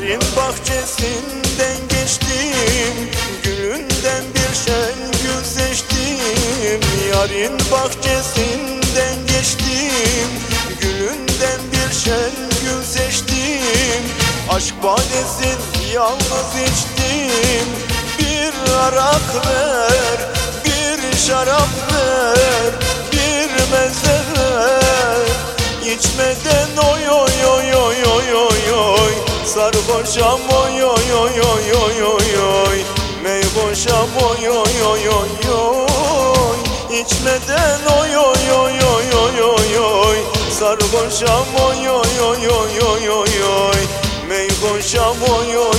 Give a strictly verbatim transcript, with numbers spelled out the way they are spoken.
Yarın bahçesinden geçtim, gülünden bir şen gül seçtim. Yarın bahçesinden geçtim, gülünden bir şen gül seçtim. Aşk badesin yalnız içtim. Bir arak ver, bir şarap ver, bir meze ver. İçmeden oy oy oy oy oy oy oy, sarhoşam oy oy oy oy oy oy oy, meyboşam oy oy oy oy oy. İçmeden oy oy oy oy oy oy oy, sarhoşam oy oy oy oy oy oy oy, meyboşam oy oy